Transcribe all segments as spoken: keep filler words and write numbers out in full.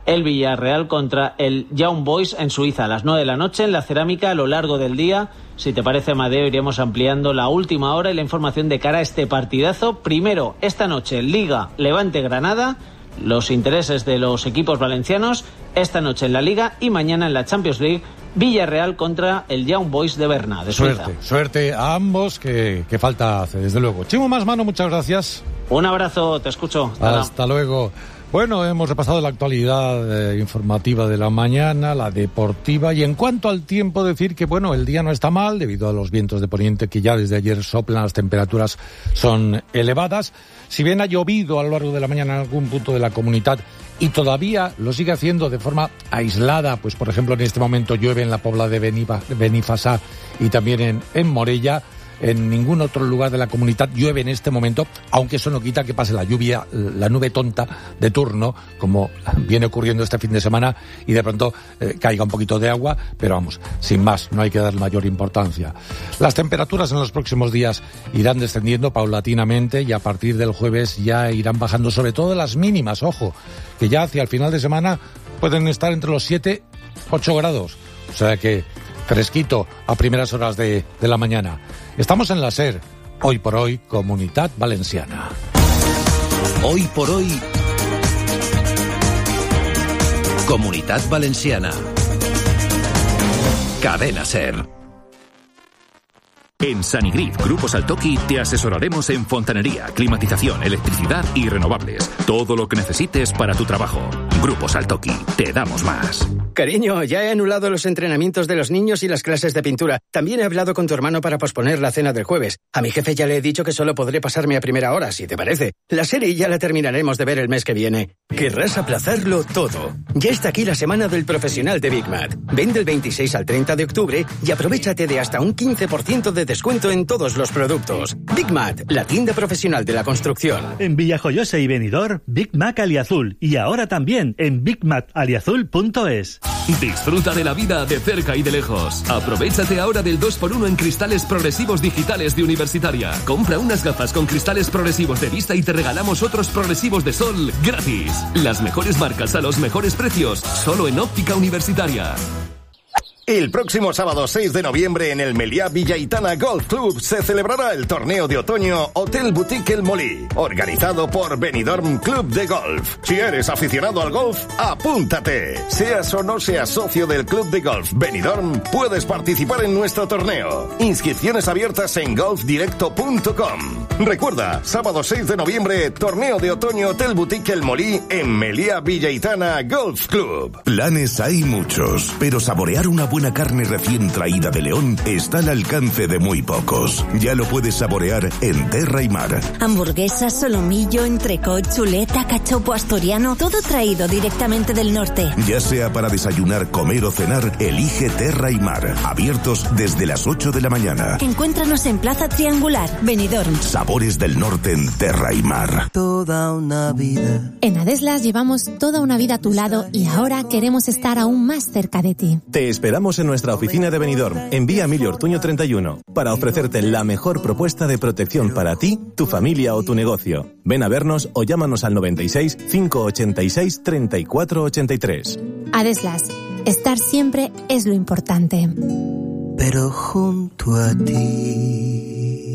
el Villarreal contra el Young Boys en Suiza a las nueve de la noche en la Cerámica. A lo largo del día, si te parece, Amadeo, iremos ampliando la última hora y la información de cara a este partidazo. Primero, esta noche, Liga Levante-Granada, los intereses de los equipos valencianos, esta noche en la Liga, y mañana en la Champions League, Villarreal contra el Young Boys de Berna, de Suiza. Suerte, suerte a ambos, que, que falta hace, desde luego. Chimo Masmano, muchas gracias. Un abrazo, te escucho. Hasta, Hasta luego. Bueno, hemos repasado la actualidad eh, informativa de la mañana, la deportiva, y en cuanto al tiempo, decir que, bueno, el día no está mal, debido a los vientos de poniente que ya desde ayer soplan, las temperaturas son elevadas. Si bien ha llovido a lo largo de la mañana en algún punto de la comunidad, y todavía lo sigue haciendo de forma aislada, pues por ejemplo en este momento llueve en la Pobla de Benifasá y también en, en Morella. En ningún otro lugar de la comunidad llueve en este momento, aunque eso no quita que pase la lluvia, la nube tonta de turno, como viene ocurriendo este fin de semana, y de pronto eh, caiga un poquito de agua, pero vamos, sin más, no hay que dar mayor importancia. Las temperaturas en los próximos días irán descendiendo paulatinamente y a partir del jueves ya irán bajando, sobre todo las mínimas, ojo, que ya hacia el final de semana pueden estar entre los siete, ocho grados, o sea que fresquito a primeras horas de, de la mañana. Estamos en la SER, hoy por hoy, Comunidad Valenciana. Hoy por hoy, Comunidad Valenciana. Cadena SER. En Sanigrip Grupo Saltoki te asesoraremos en fontanería, climatización, electricidad y renovables. Todo lo que necesites para tu trabajo. Grupo Saltoki, te damos más. Cariño, ya he anulado los entrenamientos de los niños y las clases de pintura. También he hablado con tu hermano para posponer la cena del jueves. A mi jefe ya le he dicho que solo podré pasarme a primera hora, si te parece. La serie ya la terminaremos de ver el mes que viene. Querrás aplazarlo todo. Ya está aquí la semana del profesional de Big Mat. Ven del veintiséis al treinta de octubre y aprovéchate de hasta un quince por ciento de descuento en todos los productos. Big Mat, la tienda profesional de la construcción. En Villajoyosa y Benidorm, Big Mac Aliazul. Y ahora también en big mac aliazul punto es. Disfruta de la vida de cerca y de lejos. Aprovéchate ahora del dos por uno en cristales progresivos digitales de Universitaria. Compra unas gafas con cristales progresivos de vista y te regalamos otros progresivos de sol gratis. Las mejores marcas a los mejores precios, solo en Óptica Universitaria. El próximo sábado seis de noviembre en el Meliá Villaitana Golf Club se celebrará el torneo de otoño Hotel Boutique El Molí, organizado por Benidorm Club de Golf. Si eres aficionado al golf, apúntate. Seas o no seas socio del Club de Golf Benidorm, puedes participar en nuestro torneo. Inscripciones abiertas en golf directo punto com. Recuerda, sábado seis de noviembre, torneo de otoño Hotel Boutique El Molí en Meliá Villaitana Golf Club. Planes hay muchos, pero saborear una buena carne recién traída de León está al alcance de muy pocos. Ya lo puedes saborear en Terra y Mar. Hamburguesas, solomillo, entrecot, chuleta, cachopo asturiano, todo traído directamente del norte. Ya sea para desayunar, comer o cenar, elige Terra y Mar. Abiertos desde las ocho de la mañana. Encuéntranos en Plaza Triangular, Benidorm. Sabores del norte en Terra y Mar. Toda una vida. En Adeslas llevamos toda una vida a tu lado y ahora queremos estar aún más cerca de ti. Te esperamos en nuestra oficina de Benidorm, en Vía Emilio Ortuño treinta y uno, para ofrecerte la mejor propuesta de protección para ti, tu familia o tu negocio. Ven a vernos o llámanos al noventa y seis, cinco ochenta y seis, treinta y cuatro ochenta y tres. Adeslas, estar siempre es lo importante. Pero junto a ti.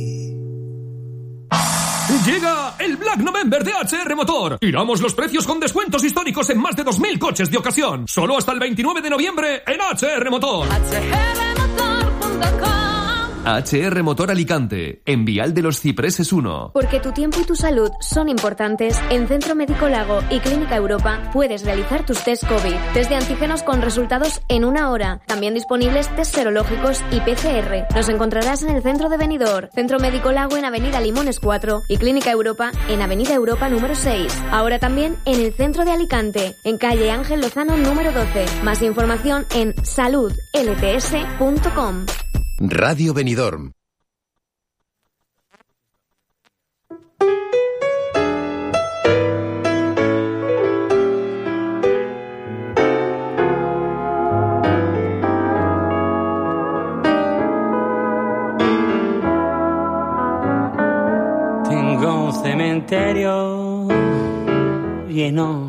Llega el Black November de H R Motor. Tiramos los precios con descuentos históricos en más de dos mil coches de ocasión. Solo hasta el veintinueve de noviembre en H R Motor. H R motor punto com. H R Motor Alicante, en Vial de los Cipreses uno. Porque tu tiempo y tu salud son importantes, en Centro Médico Lago y Clínica Europa puedes realizar tus test COVID. Test de antígenos con resultados en una hora. También disponibles test serológicos y P C R. Nos encontrarás en el centro de Benidorm. Centro Médico Lago en Avenida Limones cuatro y Clínica Europa en Avenida Europa número seis. Ahora también en el centro de Alicante, en calle Ángel Lozano número doce. Más información en salud l t s punto com. Radio Benidorm. Tengo un cementerio lleno